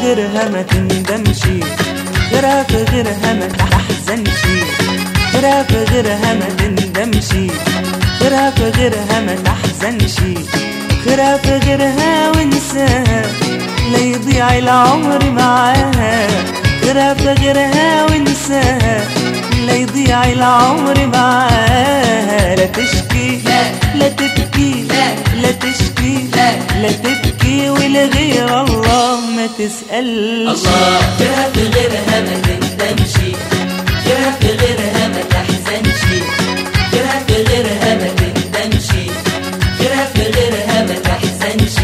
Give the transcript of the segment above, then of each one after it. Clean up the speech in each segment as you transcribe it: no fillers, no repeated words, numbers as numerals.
غيرها ما تندمش، غيرها في غيرها ما تحزنش، غيرها في غيرها ما تندمش، غيرها في غيرها ما تحزنش، غيرها في غيرها وانساها لا يضيع العمر معاها، غيرها في غيرها وانساها لا يضيع العمر معاها. لا تشكي لا تبكي لا تشكي لا تبكي ولغير الله ما تسألش. الله غيرها في غيرها ما تندمش، غيرها في غيرها ما تحزنش، غيرها في غيرها ما تندمش، غيرها في غيرها ما تحزنش.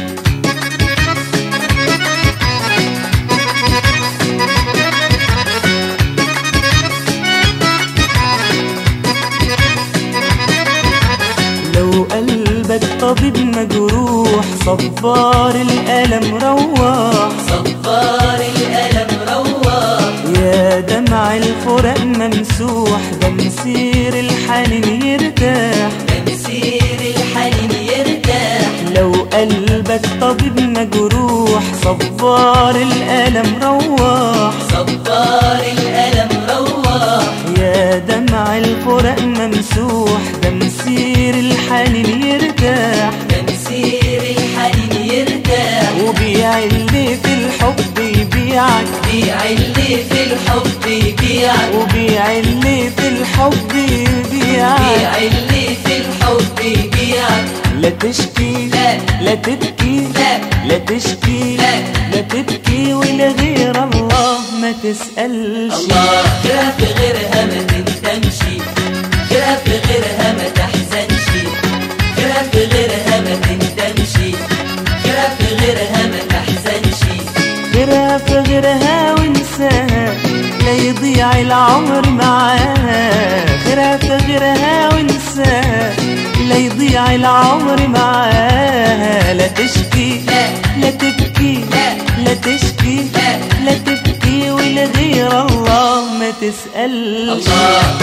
لو قلبك طبيب مجروح صبار الألم روح، صبار الألم روح، يا دمع الفراق ممسوح ده مسير الحنين يرتاح، ده مسير الحنين يرتاح. لو قلبك طبيب مجروح صبار الألم روح، صبار الألم روح، يا دمع الفراق ممسوح ده مسير الحنين يرتاح، ده مسير الحنين يرتاح. وبيعلي في الحب يبيعك، بيعلي في الحب يبيعك، وبيعلي في الحب يبيعك، بيعلي في الحب يبيعك. لا تشكي لا تبكي لا تشكي لا تبكي ولغير الله ما تسألش. الله غيرها في غيرها ما تندمش، غيرها في غيرها ما تحزنش، غيرها في غيرها ما تندمش، غيرها في غيرها ما تحزنش. غيرها في غيرها وانساها لا يضيع العمر معاها، غيرها في غيرها وانساها لا يضيع العمر معاها. لا تشكي لا تبكي لا تشكي لا تبكي ولغير الله ما تسألش. الله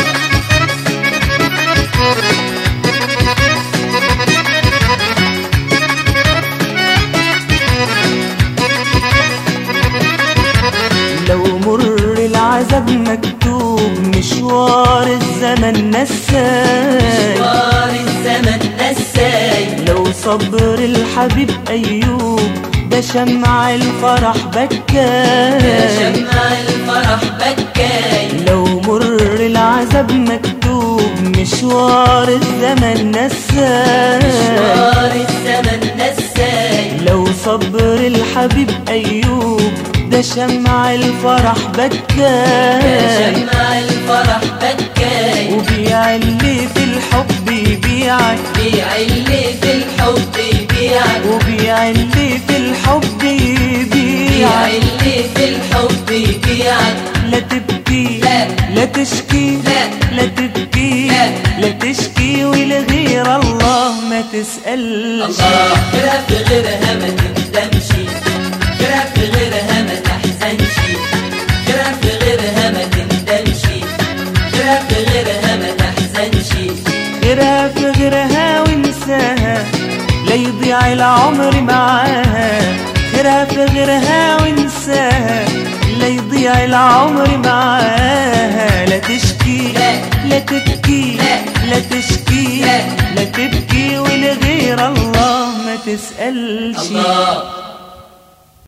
لو مر العذاب مكتوب مشوار الزمن نساي، مشوار الزمن نساي، لو صبر الحبيب أيوب ده شمع الفرح بكاي، شمع الفرح بكاي. لو مر العذاب مكتوب مشوار الزمن نساي، مشوار الزمن نساي، لو صبر الحبيب أيوب ده شمع الفرح بكاي، شمع الفرح بكاي. وبيعلي في الحب يبيعك، بيعلي في الحب يبيعك، وبيعلي في الحب يبيعك. بيعلي في الحب يبيعك. لا تبكي لا تشكي لا تبكي لا تشكي ولغير الله ما تسألش. الله غيرها في غيرها ما تندمش، غيرها في غيرها ما تحزنش، غيرها في غيرها ما تندمش، غيرها في غيرها ما تحزنش. غيرها في غيرها وانساها لا يضيع العمر معاها، غيرها في غيرها وانساها لا يضيع العمر معاها. لا تشكي لا تبكي لا تشكي لا تبكي ولغير الله ما تسألش. الله